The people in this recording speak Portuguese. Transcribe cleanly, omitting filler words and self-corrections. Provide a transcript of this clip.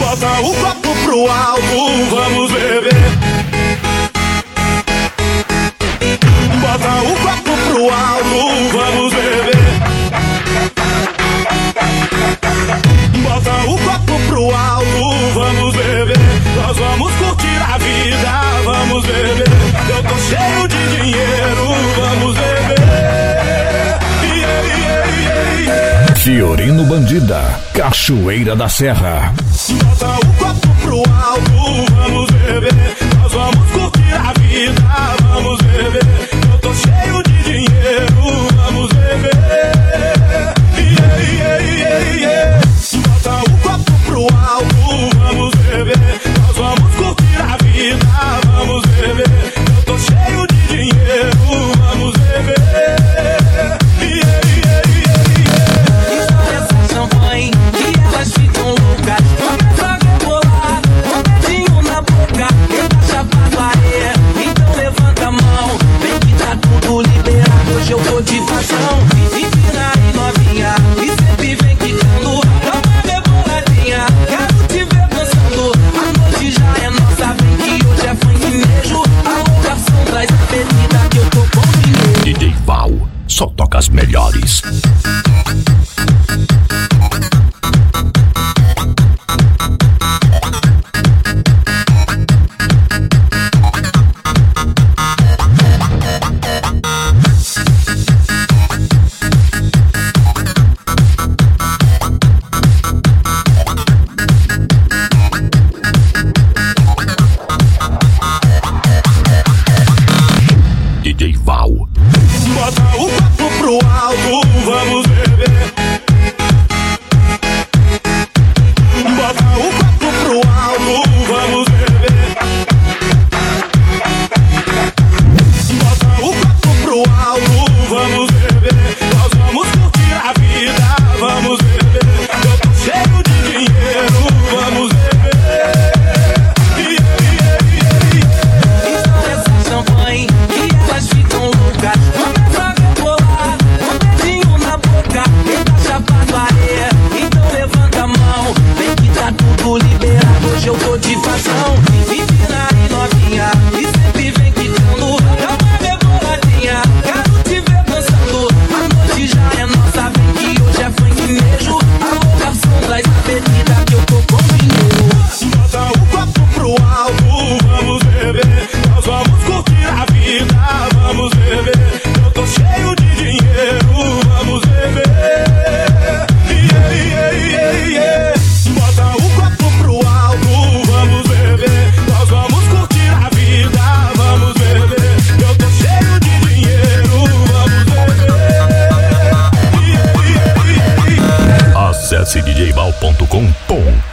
Bota o copo pro alto, vamos beber. Bota o copo pro alto, vamos beber. Bota o copo pro alto, vamos beber. Nós vamos curtir a vida, vamos beber. Eu tô cheio de dinheiro, vamos beber. Fiorino Bandida, Cachoeira da Serra. Bota o copo pro alto, vamos beber. Nós vamos curtir a vida, vamos beber. Eu tô cheio de dinheiro, vamos beber. Bota o copo pro alto, vamos beber. Nós vamos curtir a vida, vamos beber. Eu tô cheio de dinheiro, vamos beber. Champanhe, e elas ficam loucas. Começa a rebolar, um dedinho na boca. Quem tá chapado areia, então levanta a mão. Vem que tá tudo liberado, hoje eu tô de paixão. E vira aí novinha, e sempre vem quicando. Dá uma reboladinha, quero te ver dançando. A noite já é nossa, vem que hoje é funk mesmo. A garçom traz a bebida que eu tô com dinheiro. DJ Val, só toca as melhores. DJ Val. Bota o copo pro alto, vamos beber. Bota o copo pro alto, vamos beber. Bota o copo pro alto, vamos beber. Nós vamos curtir a vida, vamos beber. Eu tô cheio de dinheiro, vamos beber. Essa champanhe, e elas ficam loucas. Começa a rebolar, um dedinho na boca. Quem tá chapado areia, então levanta a mão. Vem que tá tudo liberado, hoje eu tô de paixão. E vira aí novinha, e sempre vem quicando. Dá uma reboladinha, quero te ver dançando. A noite já é nossa, vem que hoje é funk mesmo. A garçom traz a bebida que eu tô com dinheiro. Bota o copo pro alto, vamos beber. Nós vamos curtir a vida, vamos beber. Eu tô cheio de dinheiro, vamos beber. Bota o copo pro alto, vamos beber. Nós vamos curtir a vida, vamos beber. Eu tô cheio de dinheiro, vamos beber. Acesse djval.com.br